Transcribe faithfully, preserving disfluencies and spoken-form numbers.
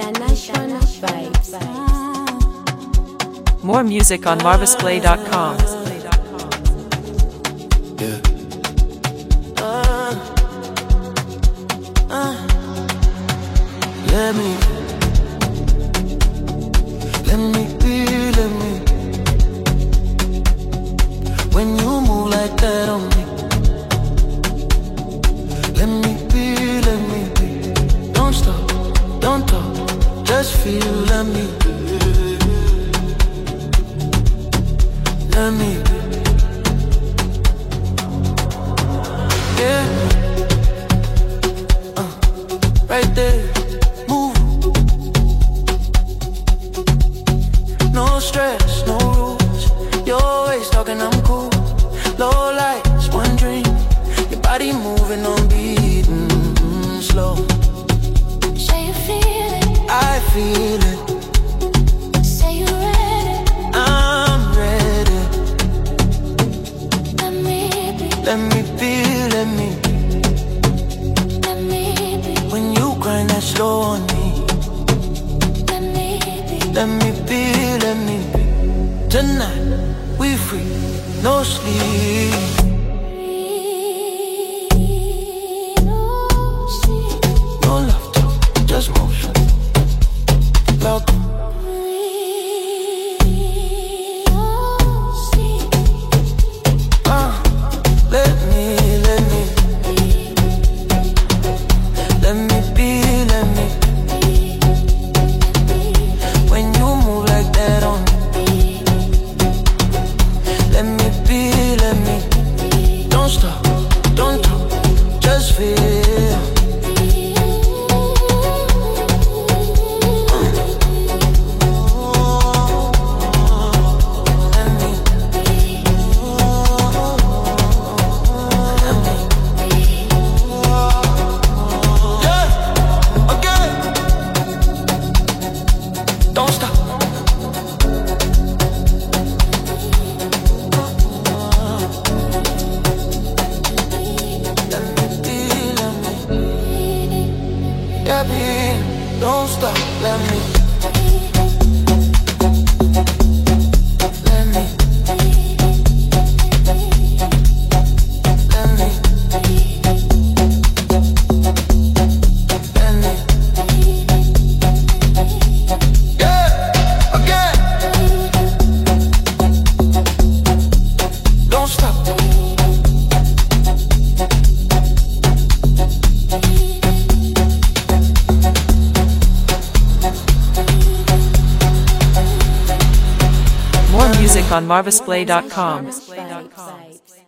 International vibes. More music on marvis play dot com. Yeah. Uh, uh, let me, let me be, let me. When you move like that on me, let me be, let me be. Don't stop, don't talk, just feel, let me be. Let me be. Yeah, uh, right there, move. No stress, no rules. You're always talking, I'm cool. Low lights, one dream. Your body moving on beat, mm-hmm, slow. Say you feel it, I feel it. say you ready. I'm ready. Let me be, Let me be, let me be. let me be, When you grind that slow on me, let me be. let me be, let me be. Tonight, we free, no sleep. No love talk, just motion. Love, uh, let me, let me, let me be, let me. When you move like that on me, let me be, let me. Don't stop, don't talk, just feel. Don't stop. Let me be, let me. Yeah, be. Don't stop. Let me. Let me. Let me. Let me. Yeah, again. Don't stop. More music on marvis play dot com. Vibes.